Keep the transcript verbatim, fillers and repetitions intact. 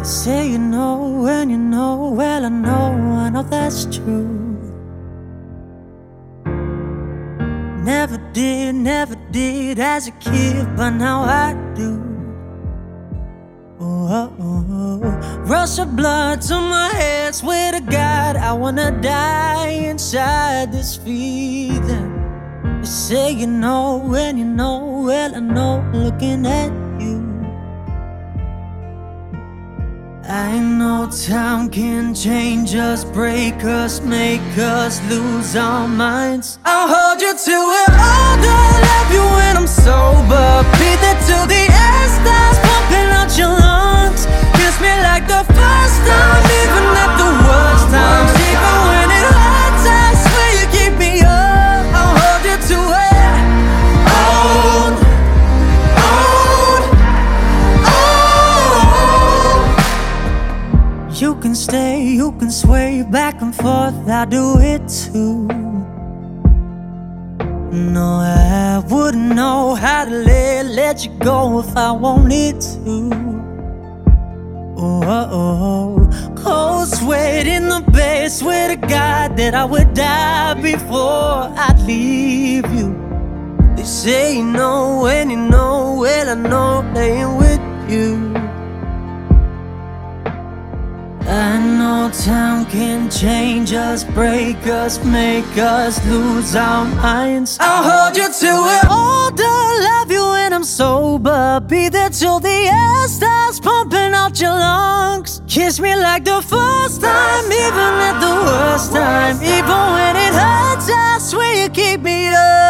Say you know and you know, well I know, I know that's true. Never did, never did as a kid, but now I do. Oh, oh, oh. Rush of blood to my head, swear to God I wanna die inside this feeling. You say you know and you know, well I know, looking at you. I know time can change us, break us, make us lose our minds. I'll hold you to it all day, love you when I'm sober. Be there till the air starts pumping out your lungs. Kiss me like the first time, even at the worst times. Even when it hurts, I swear you keep me up. I'll hold you to it. Hold, hold, hold. You can stay, you can sway back and forth, I'll do it too. No, I wouldn't know how to let, let you go if I wanted to. Oh, oh, oh. Cold sweat in the bed, swear to God that I would die before I'd leave you. They say you know and you know, well I know they ain't with you. I know time can change us, break us, make us lose our minds. I'll hold you to it older, love you when I'm sober. Be there till the air starts pumping out your lungs. Kiss me like the first time, even at the worst time. Even when it hurts, I swear you keep me up.